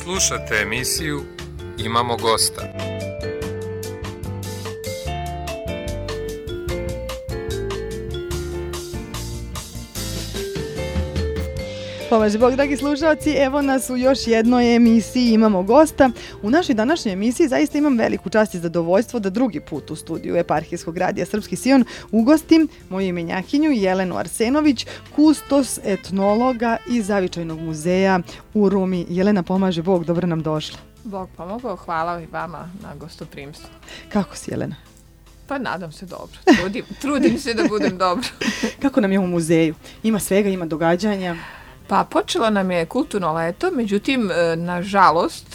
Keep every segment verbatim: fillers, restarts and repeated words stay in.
Slušate emisiju Imamo gosta. Pomaže Bog, dragi slušalci, evo nas u još jednoj emisiji Imamo gosta. U našoj današnjoj emisiji zaista imam veliku čast i zadovoljstvo da drugi put u studiju Eparhijskog radija Srpski Sion ugostim moju imenjakinju Jelenu Arsenović, kustos etnologa iz Zavičajnog muzeja u Rumi. Jelena, pomaže Bog, dobro nam došla. Bog pomogao, hvala i vama na gostoprimstvu. Kako si, Jelena? Pa nadam se dobro, trudim, trudim se da budem dobro. Kako nam je u muzeju? Ima svega, ima događanja? Pa počelo nam je kulturno leto, međutim, nažalost,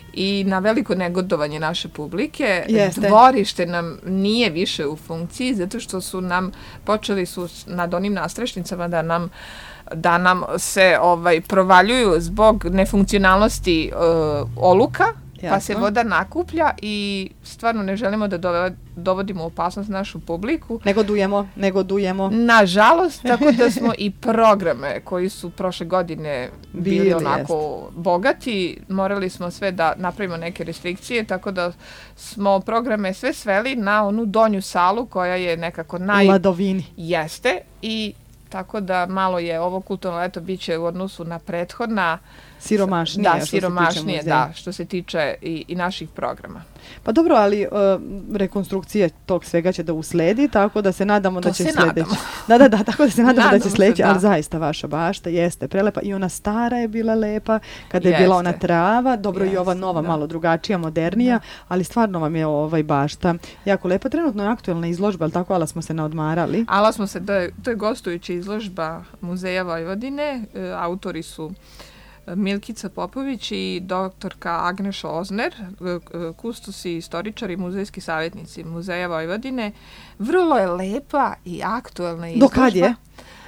i na veliko negodovanje naše publike, Jeste. dvorište nam nije više u funkciji, zato što su nam, počeli su nad onim nastrešnicama da nam da nam se ovaj provaljuju zbog nefunkcionalnosti uh, oluka, Jasno. Pa se voda nakuplja i stvarno ne želimo da dovodimo u opasnost našu publiku. Negodujemo, negodujemo. Nažalost, tako da smo i programe koji su prošle godine bili, bili onako jest. bogati, morali smo sve da napravimo neke restrikcije, tako da smo programe sve sveli na onu donju salu koja je nekako naj... U Ladovini. Jeste i tako da malo je ovo kulturno leto biće u odnosu na prethodna siromašnije, da, siromašnije, da, što se tiče i, i naših programa. Pa dobro, ali uh, rekonstrukcija tog svega će da usledi, tako da se nadamo to da će se sljedeći. Nadamo. Da, da, da, tako da se nadamo, nadamo da će sljedeći, ali da. zaista vaša bašta jeste prelepa i ona stara je bila lepa, kada je jeste. bila ona trava, dobro jeste, i ova nova, da. malo drugačija, modernija, da. ali stvarno vam je ovaj bašta jako lepa. Trenutno je aktuelna izložba, ali tako, ala smo se naodmarali. Ala smo se, to je, to je gostujuća izložba Muzeja Vojvodine, e, autori su Milkica Popović i doktorka Agneša Ozner, kustos i istoričari i muzejski savjetnici Muzeja Vojvodine. Vrlo je lepa i aktuelna izložba. Do kad je?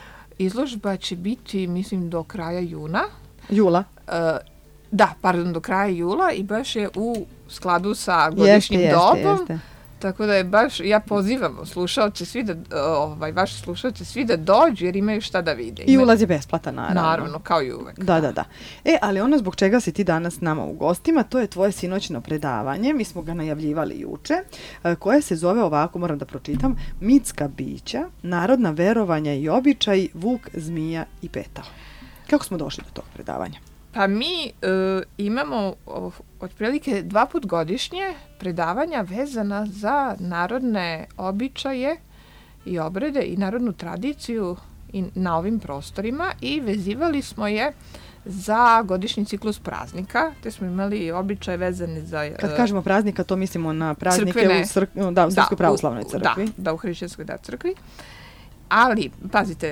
Izložba će biti, mislim, do kraja juna. Jula? Uh, da, pardon, do kraja jula i baš je u skladu sa godišnjim jeste, dobom. Jeste, jeste. Tako da je baš, ja pozivam slušalce svi da, ovaj, vaši slušalce svi da dođu jer imaju šta da vide. I ulaz je besplatan, naravno. Naravno, kao i uvek. Da, da, da. E, ali ono zbog čega si ti danas nama u gostima, to je tvoje sinoćno predavanje, mi smo ga najavljivali juče, koje se zove ovako, moram da pročitam, Mitska bića, narodna verovanja i običaj, vuk, zmija i petao. Kako smo došli do tog predavanja? Pa mi uh, imamo uh, otprilike dva put godišnje predavanja vezana za narodne običaje i obrede i narodnu tradiciju i na ovim prostorima i vezivali smo je za godišnji ciklus praznika, te smo imali običaje vezane za... Uh, Kad kažemo praznika, to mislimo na praznike crkvene, u, srk, da, u Srpskoj pravoslavnoj crkvi. Da, da, u hrišćanskoj da, crkvi. Ali, pazite,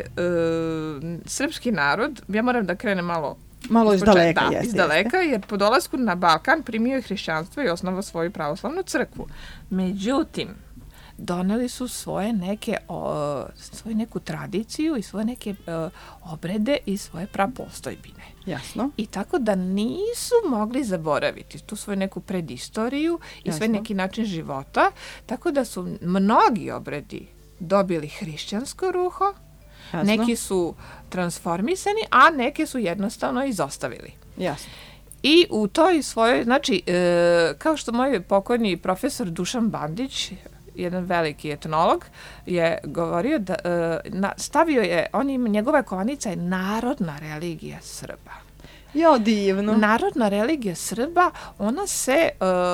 uh, srpski narod, ja moram da krenem malo Malo iz daleka, da, jeste. iz daleka, jer po dolasku na Balkan primio je hrišćanstvo i osnovao svoju pravoslavnu crkvu. Međutim, doneli su svoje neke, o, svoju neku tradiciju i svoje neke o, obrede i svoje prapostojbine. Jasno. I tako da nisu mogli zaboraviti tu svoju neku predistoriju i Jasno. svoj neki način života, tako da su mnogi obredi dobili hrišćansko ruho, Jasno. neki su transformisani, a neke su jednostavno izostavili. Jasno. I u toj svojoj, znači, e, kao što moj pokojni profesor Dušan Bandić, jedan veliki etnolog, je govorio da e, na, stavio je, on ima, njegova kovanica je narodna religija Srba. Jo, divno. Narodna religija Srba, ona se e,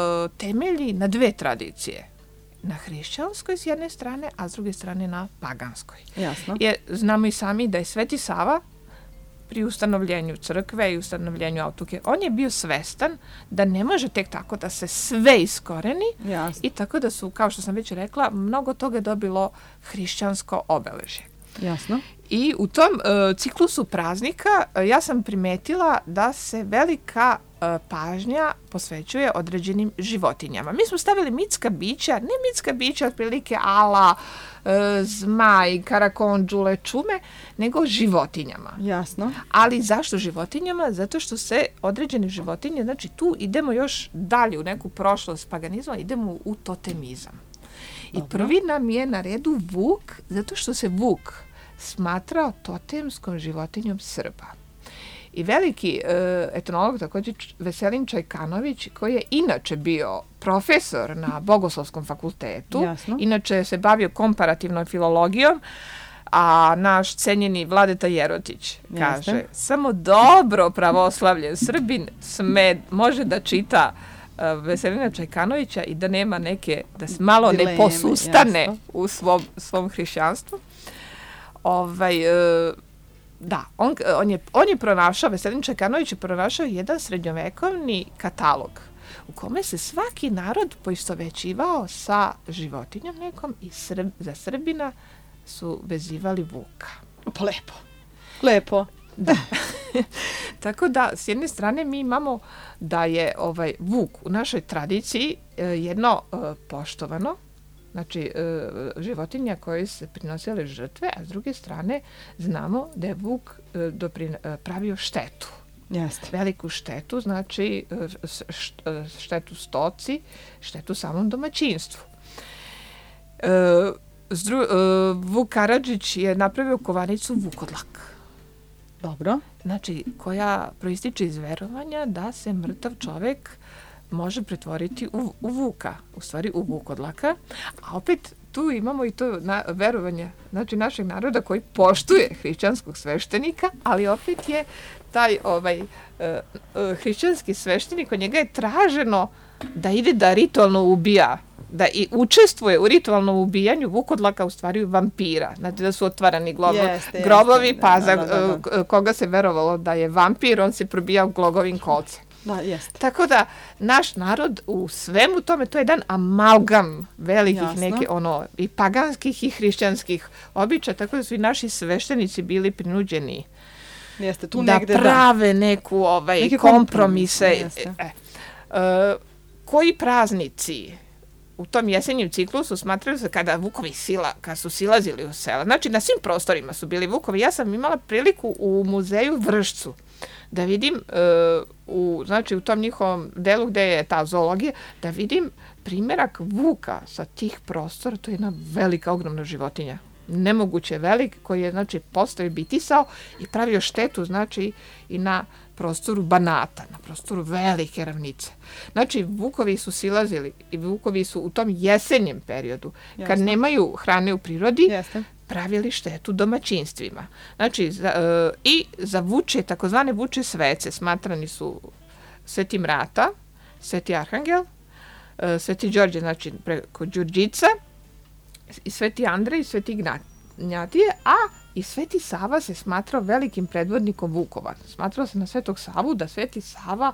temelji na dve tradicije. Na hrišćanskoj s jedne strane, a s druge strane na paganskoj. Jasno. Jer znamo i sami da je Sveti Sava pri ustanovljenju crkve i ustanovljenju autuke, on je bio svestan da ne može tek tako da se sve iskoreni. Jasno. I tako da su, kao što sam već rekla, mnogo toga je dobilo hrišćansko obeležje. Jasno. I u tom uh, ciklusu praznika uh, ja sam primetila da se velika uh, pažnja posvećuje određenim životinjama. Mi smo stavili mitska bića, ne mitska bića otprilike ala, uh, zmaj, karakondžule, čume, nego životinjama. Jasno. Ali zašto životinjama? Zato što se određene životinje, znači tu idemo još dalje u neku prošlost paganizma, idemo u totemizam. I prvi nam je na redu vuk, zato što se vuk smatrao totemskom životinjom Srba. I veliki uh, etnolog, također Veselin Čajkanović, koji je inače bio profesor na Bogoslovskom fakultetu, Jasno. Inače se bavio komparativnom filologijom, a naš cenjeni Vladeta Jerotić kaže, Jeste. Samo dobro pravoslavljen Srbin sme, može da čita uh, Veselina Čajkanovića i da nema neke, da se malo Dileme, ne posustane jasno. U svom, svom hrišćanstvu. Ovaj, uh, da, on, on, je, on je pronašao, Veselin Čajkanović je pronašao jedan srednjovekovni katalog u kome se svaki narod poistovećivao sa životinjom nekom i Srb, za Srbina su vezivali vuka. Pa lepo. Lepo. Da. Tako da, s jedne strane mi imamo da je ovaj vuk u našoj tradiciji eh, jedno eh, poštovano, znači eh, životinja koje se prinosile žrtve, a s druge strane znamo da je vuk eh, doprin, eh, pravio štetu. Jeste. Veliku štetu, znači eh, štetu stoci, štetu samom domaćinstvu. Eh, Zdru, uh, Vuk Karadžić je napravio kovanicu Vukodlak. Dobro. Znači, koja proističe iz verovanja da se mrtav čovek može pretvoriti u, u Vuka, u stvari u Vukodlaka. A opet tu imamo i to na, verovanje znači, našeg naroda koji poštuje hrišćanskog sveštenika, ali opet je taj ovaj, uh, uh, hrišćanski sveštenik, od njega je traženo da ide da ritualno ubija, da i učestvuje u ritualnom ubijanju Vukodlaka, u stvari vampira. Znači da su otvarani globo, jeste, grobovi, jeste, pa da, za da, da, da. koga se verovalo da je vampir, on se probijao glogovim kolcem. Da, jeste. Tako da naš narod u svemu tome, to je jedan amalgam velikih Jasno. Neke ono i paganskih i hrišćanskih običaja, tako da su i naši sveštenici bili prinuđeni jeste, tu da negde, prave da. Neku ovaj, Neke kompromise. kompromise e, e, koji praznici u tom jesenjem ciklusu smatraju se kada vukovi sila, kada su silazili u sela. Znači, na svim prostorima su bili vukovi. Ja sam imala priliku u muzeju Vršcu da vidim, uh, u, znači u tom njihovom delu gde je ta zoologija, da vidim primjerak vuka sa tih prostora. To je jedna velika, ogromna životinja. Nemoguće velik, koji je, znači, postoje bitisao i pravio štetu, znači, i na prostoru Banata, na prostoru velike ravnice. Znači, vukovi su silazili i vukovi su u tom jesenjem periodu, Jasne. Kad nemaju hrane u prirodi, Jasne. Pravili štetu domaćinstvima. Znači, za, uh, i za vuče, takozvane vuče svece, smatrani su Sveti Mrata, Sveti Arhangel, uh, Sveti Đorđe, znači preko Đurđica, i Sveti Andrej i Sveti Ignjatije, a i Sveti Sava se smatrao velikim predvodnikom vukova. Smatrao se na Svetog Savu da Sveti Sava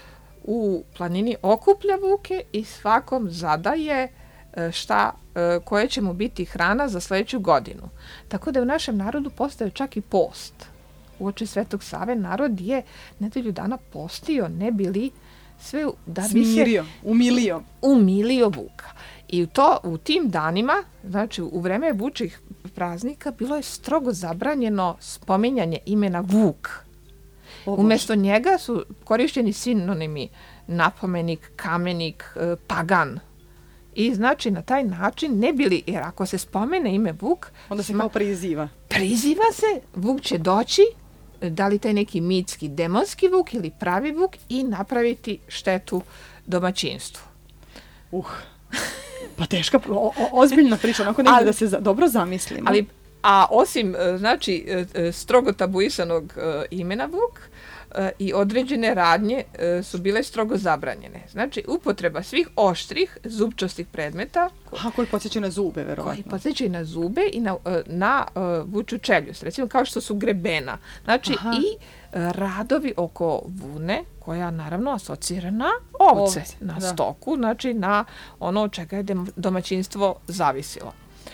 u planini okuplja vuke i svakom zadaje šta, koje će mu biti hrana za sledeću godinu. Tako da je u našem narodu postao čak i post. Uoči Svetog Save narod je nedelju dana postio, ne bili sve da bi Smirio, se umilio. umilio vuka. I to u tim danima, znači u vreme vučih praznika, bilo je strogo zabranjeno spominjanje imena Vuk. O, Umjesto njega su korišćeni sinonimi napomenik, kamenik, pagan. I znači na taj način ne bili, jer ako se spomene ime Vuk, onda se kao priziva. Priziva se, Vuk će doći, da li taj neki mitski demonski Vuk ili pravi Vuk i napraviti štetu domaćinstvu. Uh, pa teška, o, o, ozbiljna priča, onako negdje da se za, dobro zamislimo. Ali, a osim, znači, strogo tabuisanog imena Vuk, i određene radnje su bile strogo zabranjene. Znači, upotreba svih oštrih, zubčastih predmeta. Aha, koji podsjećaju na zube, verovatno. Koji podsjećaju na zube i na, na uh, vuču čeljust. Recimo, kao što su grebena. Znači, Aha. i uh, radovi oko vune, koja naravno asocira na ovce, ovce na da. stoku, znači na ono od čega je domaćinstvo zavisilo.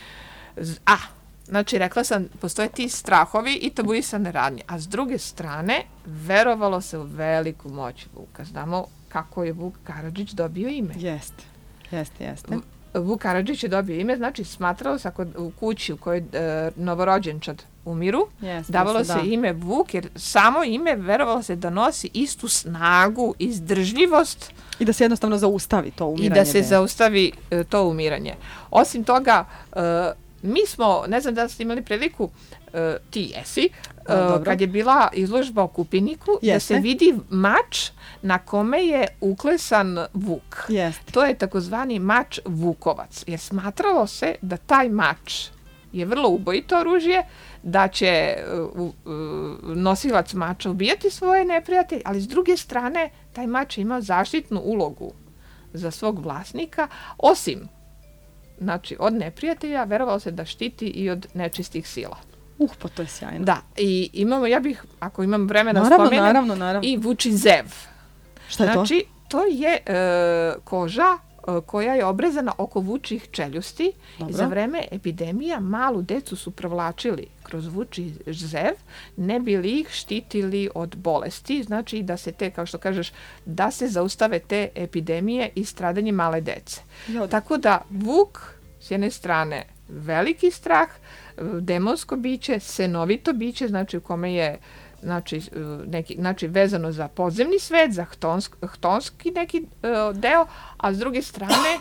A, znači, rekla sam, postoje ti strahovi i tabuisane radnje. A s druge strane, verovalo se u veliku moć vuka. Znamo kako je Vuk Karadžić dobio ime. Jeste, jeste, jeste. Vuk Karadžić je dobio ime, znači smatralo se ako u kući u kojoj e, novorođenčad umiru, jeste, davalo jeste, se da. ime Vuk, jer samo ime verovalo se da nosi istu snagu, izdržljivost. I da se jednostavno zaustavi to umiranje. I da se de. zaustavi e, to umiranje. Osim toga, e, mi smo, ne znam da ste imali priliku, uh, ti jesi, uh, kad je bila izložba o Kupiniku, Jeste. da se vidi mač na kome je uklesan vuk. Jeste. To je takozvani mač vukovac, jer smatralo se da taj mač je vrlo ubojito oružje, da će uh, uh, nosilac mača ubijati svoje neprijatelje, ali s druge strane taj mač ima zaštitnu ulogu za svog vlasnika, osim znači od neprijatelja, verovalo se da štiti i od nečistih sila. Uh, pa to je sjajno. Da, i imamo, ja bih, ako imam vremena naravno, spomenem, naravno, naravno. i vuči zev. Šta je znači, to? to je e, koža e, koja je obrezana oko vučih čeljusti. I za vreme epidemija malu decu su provlačili kroz vuči zev, ne bi li ih štitili od bolesti, znači da se te, kao što kažeš, da se zaustave te epidemije i stradanje male dece. Jod. Tako da vuk, s jedne strane, veliki strah, demonsko biće, senovito biće, znači u kome je znači, neki, znači vezano za podzemni svet, za htonsk, htonski neki uh, deo, a s druge strane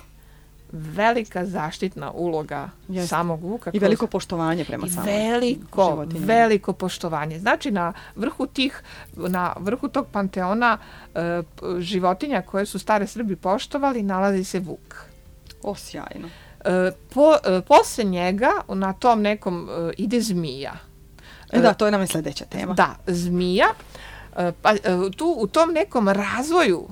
velika zaštitna uloga Jeste. samog vuka. I veliko poštovanje prema samom veliko, životinjama. veliko poštovanje. Znači na vrhu tih, na vrhu tog panteona uh, životinja koje su stare Srbi poštovali, nalazi se vuk. O, sjajno. Uh, po, uh, posle njega na tom nekom uh, ide zmija. E da, to je nam je sljedeća tema. Da, zmija. Uh, pa, uh, tu u tom nekom razvoju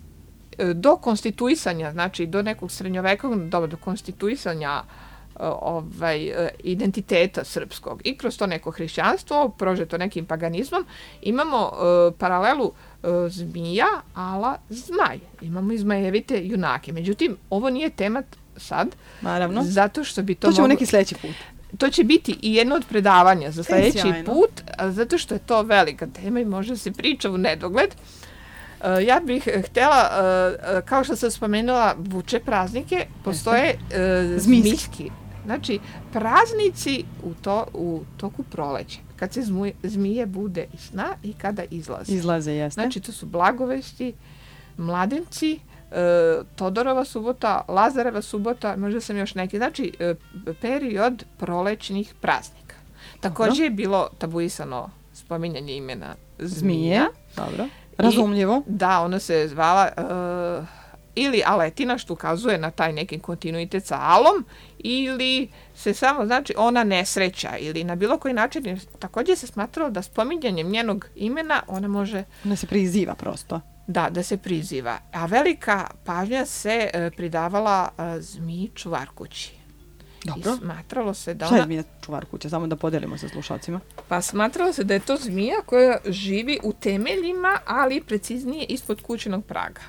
do konstituisanja, znači do nekog srednjovekovnog doba, do konstituisanja uh, ovaj, uh, identiteta srpskog i kroz to neko hrišćanstvo, prožeto nekim paganizmom, imamo uh, paralelu uh, zmija ala zmaj. Imamo i zmajevite junake. Međutim, ovo nije tema sad, Naravno. zato što bi to... To ćemo mogo... neki sljedeći put. To će biti i jedno od predavanja za sljedeći put, zato što je to velika tema i može se priča u nedogled. Uh, ja bih htjela, uh, kao što sam spomenula, vuče praznike, postoje uh, zmijski. Znači, praznici u, to, u toku proleća, kad se zmuje, zmije bude iz sna i kada izlaze. Izlaze, jeste. Znači, to su Blagovesti, Mladenci, uh, Todorova subota, Lazareva subota, možda sam još neki. Znači, uh, period prolećnih praznika. Također je bilo tabuisano spominjanje imena zmija. Dobro. Razumljivo. I, da, ona se zvala uh, ili Aletina, što ukazuje na taj neki kontinuitet sa alom, ili se samo, znači, ona nesreća, ili na bilo koji način. Također se smatralo da spominjanjem njenog imena ona može... Ona se priziva prosto. Da, da se priziva. A velika pažnja se uh, pridavala uh, zmiji čuvarkući. Dobro. I smatralo se da Šta je ona... zmija čuvarkuća? Samo da podelimo sa slušalcima. Pa smatralo se da je to zmija koja živi u temeljima, ali preciznije ispod kućnog praga.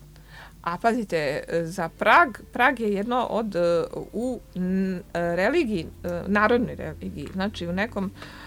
A pazite, za prag, prag je jedno od u religiji, narodnoj religiji, znači u nekom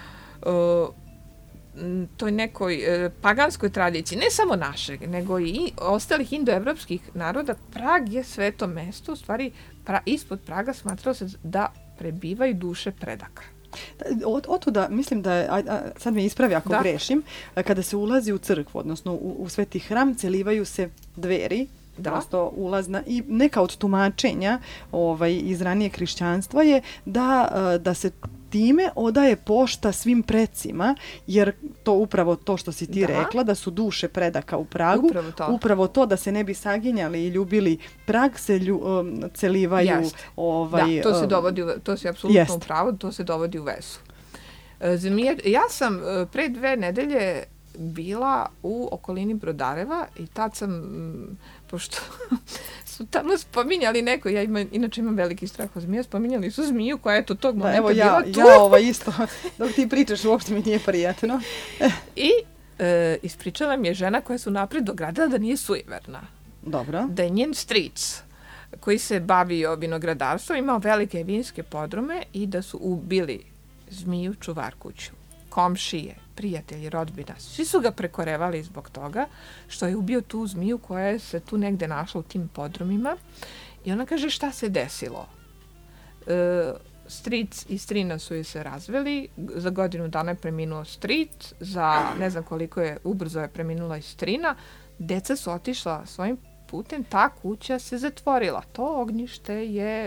toj nekoj paganskoj tradiciji, ne samo našeg, nego i ostalih indoevropskih naroda, Prag je sveto mesto, u stvari pra, ispod Praga smatralo se da prebivaju duše predaka. Od, otuda, mislim da je, a, a, sad me ispravi ako da. grešim, kada se ulazi u crkvu, odnosno u, u sveti hram, celivaju se dveri, da. prosto ulazna, i neka od tumačenja ovaj, iz ranije hrišćanstva je da, da se time odaje pošta svim precima, jer to upravo to što si ti da. rekla, da su duše predaka u Pragu, upravo to, upravo to da se ne bi saginjali i ljubili Prag, se lju, um, celivaju. Jest. Ovaj, da, to se dovodi, u, to se apsolutno u pravu, to se dovodi u vezu. Zmije, ja sam pre dve nedelje bila u okolini Brodareva i tad sam, pošto su tamo spominjali neko, ja ima, inače imam veliki strah od zmija, spominjali su zmiju koja je to tog momenta evo ja, bila tu. Ja ovo isto, dok ti pričaš uopšte mi nije prijatno. I e, ispričala mi je žena koja su napred dogradila da nije sujeverna. Dobro. Da je njen stric koji se bavio vinogradarstvom imao velike vinske podrume i da su ubili zmiju čuvarkuću, komšije, prijatelji, rodbina. Svi su ga prekorevali zbog toga što je ubio tu zmiju koja se tu negde našla u tim podrumima. I ona kaže šta se desilo. E, stric i strina su je se razveli. Za godinu dana je preminuo stric. Za ne znam koliko je ubrzo je preminula i strina. Deca su otišla svojim putem. Ta kuća se zatvorila. To ognjište je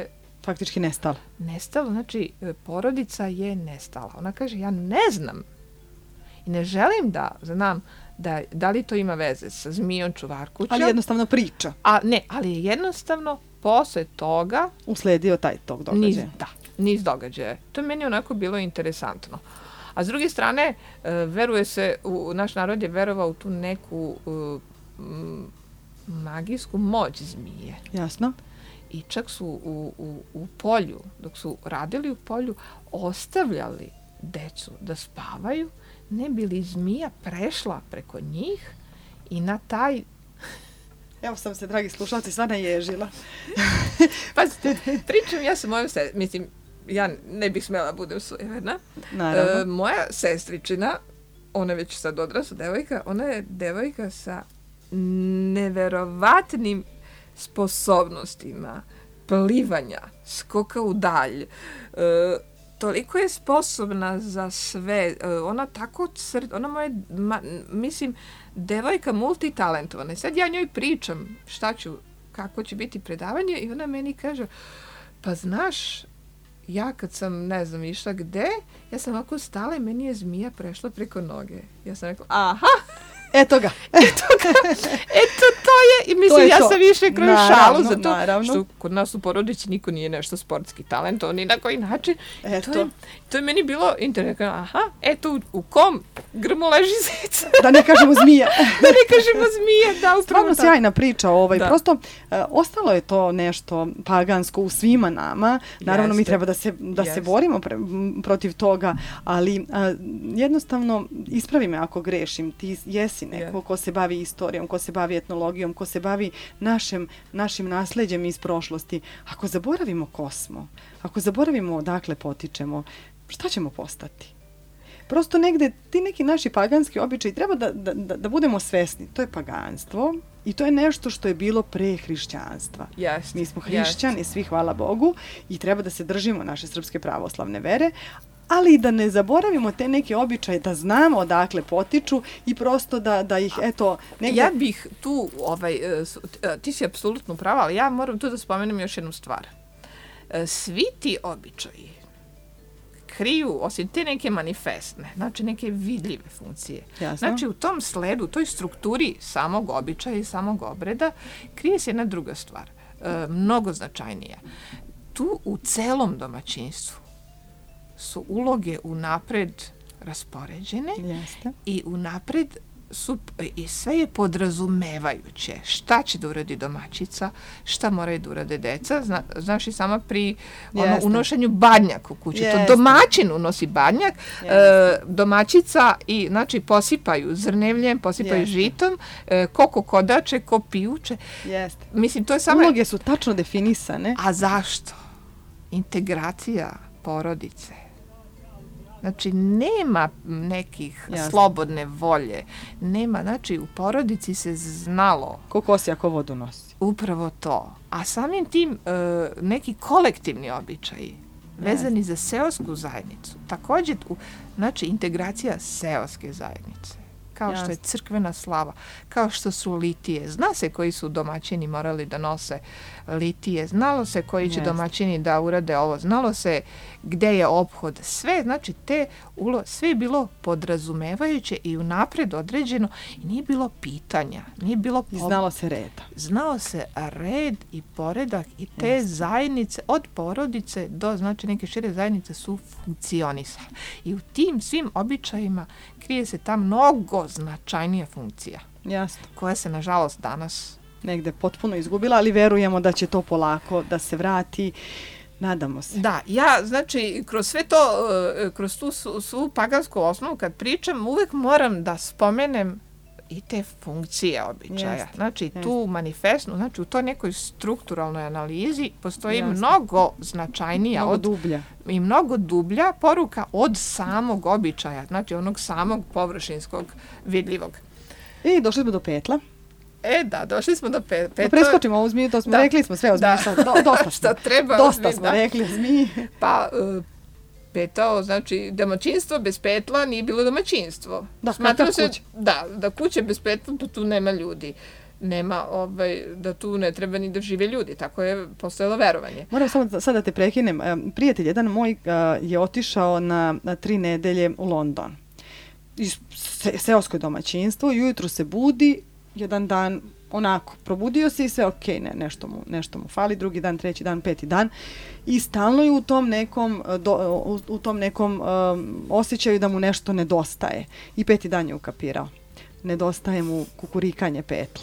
faktički nestala. Nestala, znači porodica je nestala. Ona kaže, ja ne znam i ne želim da znam da, da li to ima veze sa zmijom čuvarkućom. Ali jednostavno priča. A, ne, ali je jednostavno posle toga usledio taj tog događaja. Niz, da, niz događaja. To je meni onako bilo interesantno. A s druge strane, veruje se, u, naš narod je verovao u tu neku uh, magijsku moć zmije. Jasno. I čak su u, u, u polju, dok su radili u polju, ostavljali decu da spavaju, ne bi li zmija prešla preko njih i na taj... Evo sam se, dragi slušalci, sva naježila. Pazite, pričam ja sa mojom se, mislim, ja ne bih smjela budem sujeverna. Naravno. E, moja sestričina, ona je već sad odrasla devojka, ona je devojka sa neverovatnim sposobnostima plivanja, skoka u dalj. E, toliko je sposobna za sve. E, ona tako crta, ona moje, ma, mislim, devojka multitalentovana. Sad ja njoj pričam šta ću, kako će biti predavanje i ona meni kaže, pa znaš, ja kad sam, ne znam, išla gde, ja sam ovako stala i meni je zmija prešla preko noge. Ja sam rekla, aha! Eto ga. Eto ga. Eto to je. I mislim, ja sam više kroz šalu za to. Naravno. Što kod nas u porodici niko nije nešto sportski talentovan ni na koji način. Eto. To je, to je meni bilo interesantno. Aha, eto u, u kom grmu leži zec. Da ne kažemo zmija. Da ne kažemo zmija. Da, stvarno sjajna priča. Ovaj. Prosto, uh, ostalo je to nešto pagansko u svima nama. Naravno, Jeste. mi treba da se, da se borimo pre, m, protiv toga, ali uh, jednostavno, ispravi me ako grešim, ti jesi neko yeah. ko se bavi istorijom, ko se bavi etnologijom, ko se bavi našim, našim nasleđem iz prošlosti. Ako zaboravimo ko smo, ako zaboravimo odakle potičemo, šta ćemo postati? Prosto negde ti neki naši paganski običaji treba da, da, da, da budemo svesni. To je paganstvo i to je nešto što je bilo pre hrišćanstva. Yes. Mi smo hrišćani, yes. svi hvala Bogu, i treba da se držimo naše srpske pravoslavne vere, ali da ne zaboravimo te neke običaje, da znamo odakle potiču i prosto da, da ih, eto... Negde... Ja bih tu, ovaj, ti si apsolutno prava, ali ja moram tu da spomenem još jednu stvar. Svi ti običaji kriju, osim te neke manifestne, znači neke vidljive funkcije. Jasno. Znači u tom sledu, toj strukturi samog običaja i samog obreda, krije se jedna druga stvar, e, mnogo značajnija. Tu u celom domaćinstvu su uloge unapred raspoređene. Jeste. I unapred su, i sve je podrazumevajuće šta će da uradi domaćica, šta moraju da urade deca. Zna, znaš i sama pri ono, unošenju badnjaka u kuću. Jeste. To domaćin unosi badnjak, e, domaćica i znači posipaju zrnevljem, posipaju Jeste. žitom, e, ko kokodače, ko pijuče. Jeste. Mislim, to je samo... Uloge su tačno definisane. A zašto? Integracija porodice. Znači, nema nekih Jasne. slobodne volje. Nema, znači, u porodici se znalo. Ko kosi ako vodu nosi. Upravo to. A samim tim e, neki kolektivni običaji vezani za seosku zajednicu. Također, u, znači, integracija seoske zajednice. Kao Jasne. što je crkvena slava, kao što su litije. Zna se koji su domaćini morali da nose litije, znalo se koji će Jasne. domaćini da urade ovo, znalo se gde je ophod. Sve, znači, te ulo, sve je bilo podrazumevajuće i unapred određeno i nije bilo pitanja, nije bilo... I znalo se reda. Znao se red i poredak i te Jasne. zajednice, od porodice do, znači, neke šire zajednice su funkcionisale. I u tim svim običajima krije se ta mnogo značajnija funkcija. Jasno. Koja se, nažalost, danas negde potpuno izgubila, ali verujemo da će to polako da se vrati. Nadamo se. Da, ja, znači, kroz sve to, kroz tu svu pagansku osnovu, kad pričam, uvek moram da spomenem i te funkcije običaja. Jeste, znači, jeste. tu manifestnu, znači, u toj nekoj strukturalnoj analizi postoji jeste. mnogo značajnija. Mnogo od, dublja. I mnogo dublja poruka od samog običaja, znači, onog samog površinskog vidljivog. I došli smo do petla. E, da, došli smo do pe, petla. Da preskočimo ovu zmiju, to smo da. rekli smo sve o zmiji. Da. Do, dosta Šta treba dosta zmiji, smo da. rekli o zmiji. Pa, uh, petao, znači, domaćinstvo bez petla nije bilo domaćinstvo. Da, kakav se, kuća. Da, da kuće bez petla, pa tu nema ljudi. nema, ovaj, da tu ne treba ni da žive ljudi. Tako je postojalo verovanje. Moram samo sad da te prekinem. Prijatelj, jedan moj je otišao na, na tri nedelje u London. Iz se, seosko domaćinstvo, i ujutru se budi, jedan dan onako, probudio se i sve ok, ne, nešto, mu, nešto mu fali, drugi dan, treći dan, peti dan i stalno je u tom nekom, do, u, u tom nekom um, osjećaju da mu nešto nedostaje. I peti dan je ukapirao. Nedostaje mu kukurikanje petla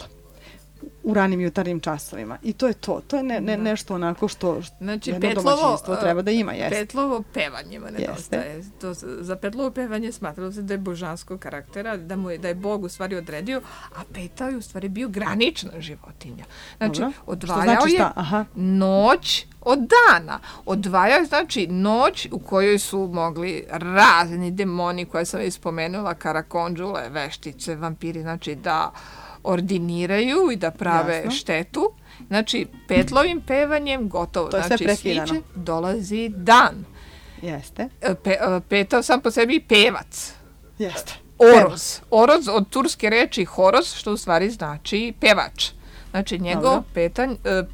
u ranim jutarnjim časovima. I to je to. To je ne, ne, nešto onako što, što znači, jedno petlovo, domaćinstvo treba da ima. Jest. Petlovo pevanje mu nedostaje. To, za petlovo pevanje smatralo se da je božanskog karaktera, da, mu je, da je Bog u stvari odredio, a petao je u stvari bio granična životinja. Znači, Dobro. odvajao znači je Aha. noć od dana. Odvajao je, znači, noć u kojoj su mogli razni demoni koje sam već spomenula, karakondžule, veštice, vampiri, znači da ordiniraju i da prave Jasno. štetu. Znači, petlovim pevanjem gotovo. To je znači, sve prekidano. Sviće, dolazi dan. Jeste. Pe, petao sam po sebi pevac. Jeste. Oroz. Oroz od turske reči horoz, što u stvari znači pevač. Znači, njegov petanj,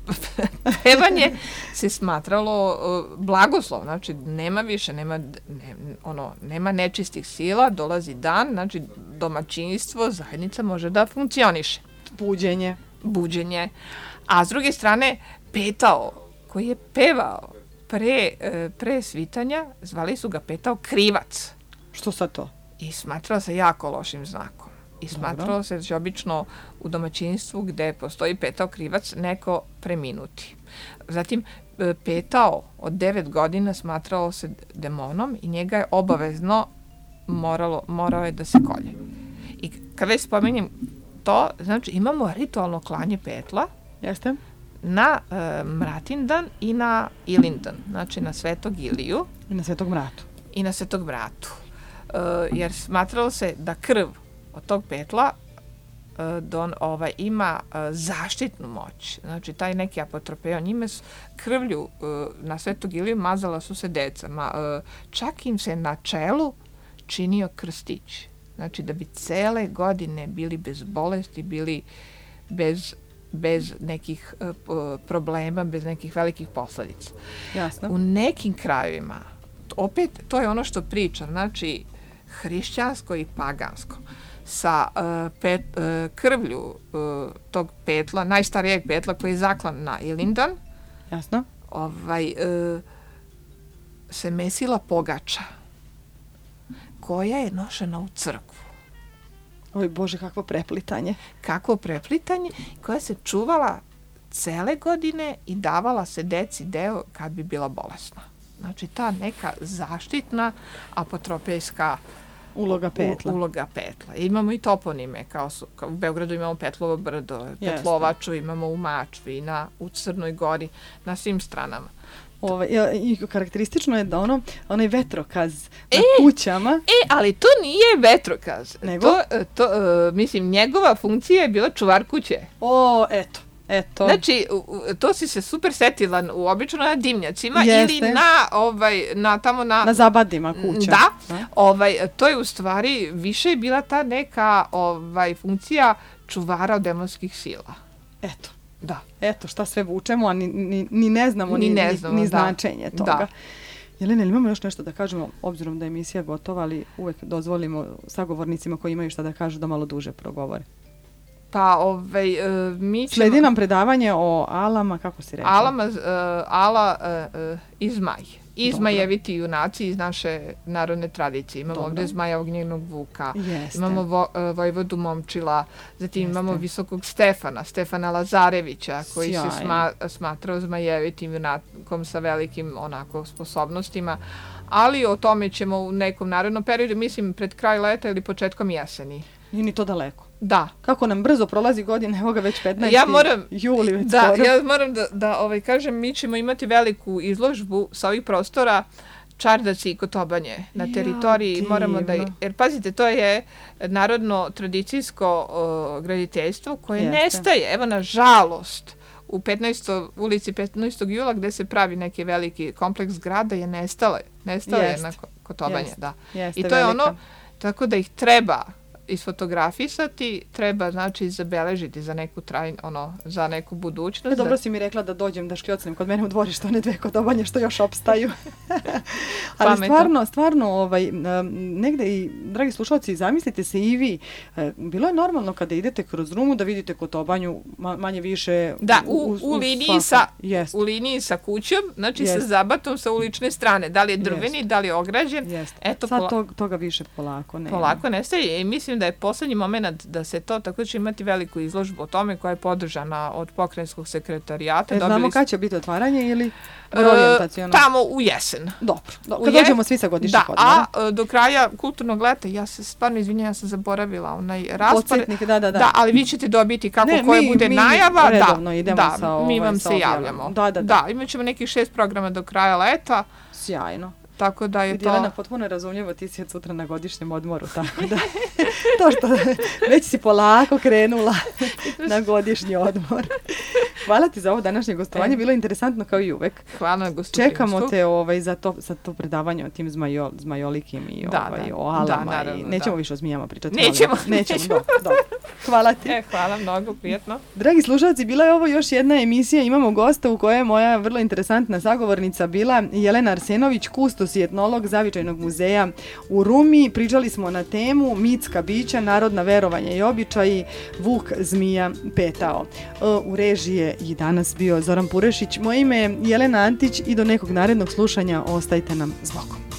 pevanje se smatralo blagoslov. Znači, nema više, nema, ne, ono, nema nečistih sila, dolazi dan, znači, domaćinstvo, zajednica može da funkcioniše. Buđenje. Buđenje. A s druge strane, petao, koji je pevao pre, pre svitanja, zvali su ga petao krivac. Što sad to? I smatrao se jako lošim znakom. I smatralo se da će obično u domaćinstvu gde postoji petao krivac neko preminuti. Zatim, petao od devet godina smatralo se demonom i njega je obavezno moralo, morao je da se kolje. I kad već spomenim to, znači imamo ritualno klanje petla. Jeste. Na e, Mratindan i na Ilindan, znači na Svetog Iliju. I na Svetog Mratu. I na Svetog Mratu. E, jer smatralo se da krv od tog petla e, don, ovaj, ima e, zaštitnu moć. Znači, taj neki apotropeo, njime s krvlju e, na Svetog Iliju mazala su se deca. Ma, e, čak im se na čelu činio krstić. Znači, da bi cele godine bili bez bolesti, bili bez bez nekih uh, problema, bez nekih velikih posledica. Jasno. U nekim krajevima, opet, to je ono što pričam, znači, hrišćansko i pagansko, sa uh, pet, uh, krvlju uh, tog petla, najstarijeg petla koji je zaklan na Ilindan, Jasno. Ovaj, uh, se mesila pogača, koja je nošena u crkvu. Oj Bože, kakvo preplitanje. Kakvo preplitanje, koja se čuvala cele godine i davala se deci deo kad bi bila bolesna. Znači, ta neka zaštitna apotropejska uloga petla. U, uloga petla. Imamo i toponime, kao, su, kao u Beogradu imamo Petlovo brdo, Petlovaču, imamo u Mačvi, na, u Crnoj Gori, na svim stranama. Ove, i karakteristično je da ono, onaj vetrokaz na e, kućama. E, ali to nije vetrokaz. Nego? To, to, uh, mislim, njegova funkcija je bila čuvar kuće. O, eto. Eto. Znači, to si se super setila u obično na dimnjacima Jeste. ili na, ovaj, na tamo na... Na zabadima kuća. Da, A? ovaj, to je u stvari više je bila ta neka ovaj, funkcija čuvara od demonskih sila. Eto. Da. Eto, šta sve vučemo, a ni, ni, ni ne znamo ni, ni, ne znamo, ni, ni da. značenje toga. Da. Jelena, ili imamo još nešto da kažemo, obzirom da je emisija gotova, ali uvek dozvolimo sagovornicima koji imaju šta da kažu da malo duže progovore. Pa, ovaj, uh, mi ćemo... Sledi nam predavanje o alama, kako si rekla? Alama, uh, ala uh, uh, i zmaj. I zmajeviti junaci iz naše narodne tradicije. Imamo Dobro. ovdje zmaja ognjenog vuka, Jeste. imamo vo, uh, vojvodu Momčila, zatim Jeste. imamo visokog Stefana, Stefana Lazarevića, koji Sjajno. se sma, smatrao zmajevitim junakom sa velikim onako sposobnostima, ali o tome ćemo u nekom narednom periodu, mislim pred kraj leta ili početkom jeseni. Nije ni to daleko. Da. Kako nam brzo prolazi godina, evo ga već petnaesti ja moram, juli već da, skoro. Ja moram da, da ovaj, kažem, mi ćemo imati veliku izložbu sa ovih prostora Čardaci i Kotobanje na teritoriji. Ja, moramo da, jer pazite, to je narodno tradicijsko uh, graditeljstvo koje Jeste. nestaje. Evo, na žalost, u petnaestoj ulici petnaestog jula gde se pravi neki veliki kompleks zgrada je nestale. Nestale je na Kotobanje, Jeste. da. Jeste, I to velika. je ono, tako da ih treba isfotografisati, treba znači zabeležiti za neku trajnu, ono, za neku budućnost. E, dobro si mi rekla da dođem da škljocnem kod mene u dvorištu, one dve kodobanje što još opstaju. Ali stvarno, stvarno, ovaj, negde i, dragi slušalci, zamislite se i vi, bilo je normalno kada idete kroz Rumu da vidite kotobanju manje više da, u, u, u, liniji, sa, u liniji sa kućom, znači jest. Sa zabatom sa ulične strane, da li je drveni, jest. Da li je ograđen. Jest. Eto, sad pola... toga više polako nema. Polako nestaje i mislim da je poslednji moment da se to, tako će imati veliku izložbu o tome koja je podržana od pokrajinskog sekretarijata. E, znamo kada će biti otvaranje ili orijentacijono? Tamo u jesen. Dobro, dobro. Kad dođemo svi sa godišnjeg odmora. Da, a do kraja kulturnog leta, ja se stvarno izvinjam, ja sam zaboravila onaj raspored. Podsjetnik, da, da, da. Da, ali vi ćete dobiti kako ne, koja mi, bude mi najava. Redovno da, idemo da, sa ovaj, mi vam se javljamo. Da, da, da. Da, imat ćemo nekih šest programa do kraja leta. Sjajno. Tako da je to... Jelena, potpuno razumljivo, ti si od sutra na godišnjem odmoru, tako da to što već si polako krenula na godišnji odmor. Hvala ti za ovo današnje gostovanje, bilo je interesantno kao i uvek. Hvala na gostoprimstvu. Čekamo te ovaj, za, to, za to predavanje o tim zmajo, zmajolikim i da, ovaj, da, o alama. Da, naravno, i nećemo da. više o zmijama pričati. Nećemo. Nećemo, nećemo. Do, do. Hvala ti. E, hvala mnogo, prijetno. Dragi slušalci, bila je ovo još jedna emisija, imamo gosta u kojoj je moja vrlo interesantna sagovornica bila Jelena Arsenović, kustos i etnolog Zavičajnog muzeja u Rumi. Pričali smo na temu mitska bića, narodna verovanja i običaji, Vuk zmija petao. U režiji je i danas bio Zoran Purešić. Moje ime je Jelena Antić i do nekog narednog slušanja ostajte nam s Bogom.